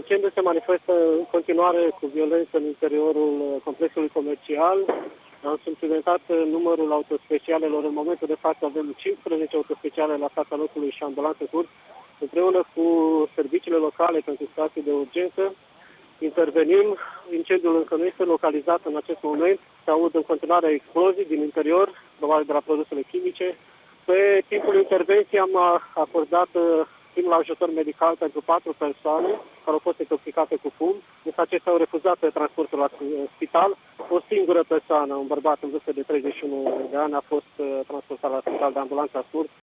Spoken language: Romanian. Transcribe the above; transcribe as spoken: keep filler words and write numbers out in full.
incendiu se manifestă în continuare cu violență în interiorul complexului comercial. Am suplimentat numărul autospecialelor. În momentul de față avem cincisprezece autospeciale la fața locului și ambulanțe curs, împreună cu serviciile locale pentru situații de urgență. Intervenim. Incendiul încă nu este localizat în acest moment. Se aud în continuare explozii din interior, probabil de la produsele chimice. Pe timpul intervenției am acordat primul ajutor medical pentru patru persoane care au fost intoxicate cu fum, însă acestea au refuzat transportul la spital. O singură persoană, un bărbat în vârstă de treizeci și unu de ani, a fost transportat la spital de ambulanța Surs